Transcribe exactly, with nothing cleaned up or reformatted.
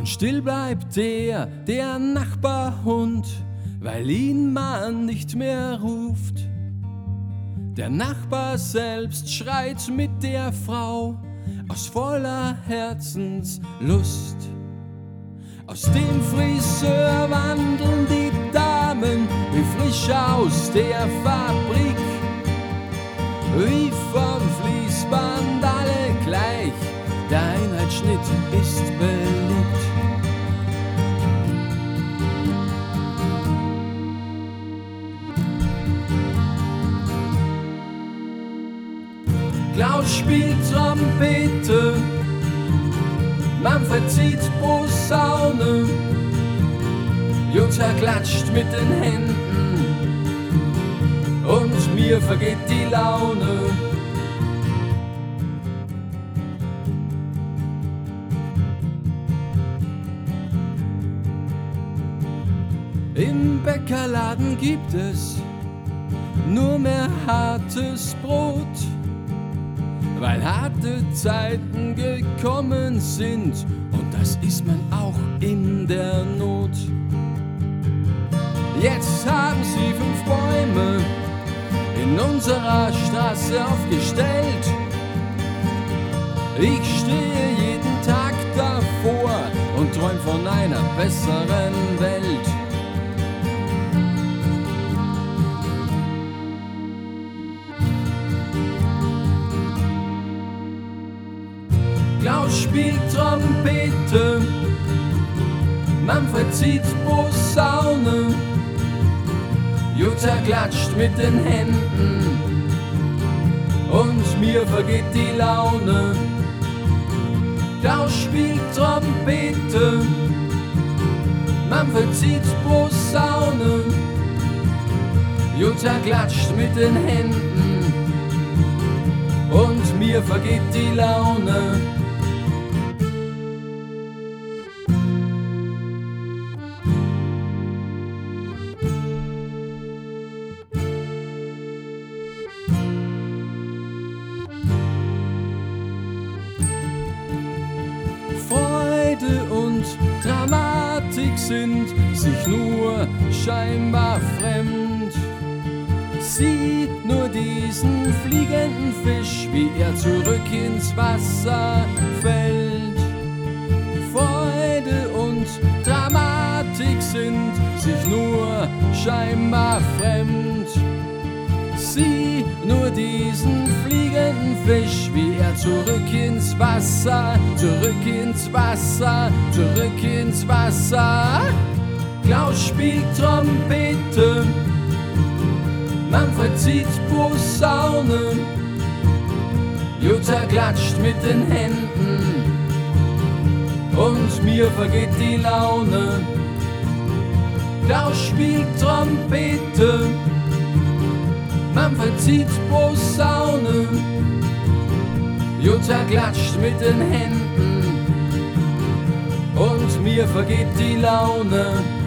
Und still bleibt der, der Nachbarhund, weil ihn man nicht mehr ruft. Der Nachbar selbst schreit mit der Frau aus voller Herzenslust. Aus dem Friseur wandeln die Damen wie frisch aus der Fabrik, wie vom Fließband alle gleich, der Einheitsschnitt ist beliebt. Klaus spielt Trompete, Manfred zieht Posaune, Jutta klatscht mit den Händen und mir vergeht die Laune. Im Bäckerladen gibt es nur mehr hartes Brot, weil harte Zeiten gekommen sind, und das ist man auch in der Not. Jetzt haben sie fünf Bäume in unserer Straße aufgestellt. Ich stehe jeden Tag davor und träum von einer besseren Welt. Klaus spielt Trompete, Manfred zieht Posaune, Jutta klatscht mit den Händen und mir vergeht die Laune. Klaus spielt Trompete, Manfred zieht Posaune, Jutta klatscht mit den Händen und mir vergeht die Laune. Freude und Dramatik sind sich nur scheinbar fremd. Sieh nur diesen fliegenden Fisch, wie er zurück ins Wasser fällt. Freude und Dramatik sind sich nur scheinbar fremd. Sieh nur diesen fliegenden Fisch, wie er zurück ins Wasser, zurück ins Wasser, zurück ins Wasser. Klaus spielt Trompete, Manfred zieht Posaune, Jutta klatscht mit den Händen und mir vergeht die Laune. Klaus spielt Trompete, Manfred zieht Posaune, Jutta klatscht mit den Händen und mir vergeht die Laune.